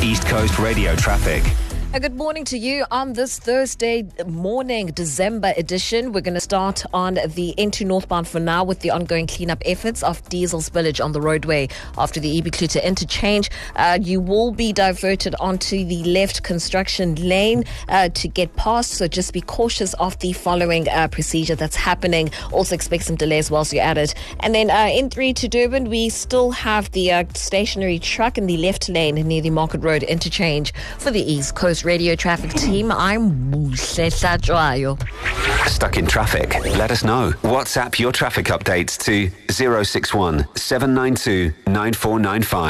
East Coast Radio traffic. Good morning to you on this Thursday morning, December edition. We're going to start on the N2 northbound for now with the ongoing cleanup efforts of diesel spillage on the roadway after the EB Clute interchange. You will be diverted onto the left construction lane to get past, so just be cautious of the following procedure that's happening. Also expect some delays whilst you're at it. And then N3 to Durban, we still have the stationary truck in the left lane near the Market Road interchange. For the East Coast Radio traffic team, I'm Buhle Hlatshwayo. Stuck in traffic? Let us know. WhatsApp your traffic updates to 061 792 9495.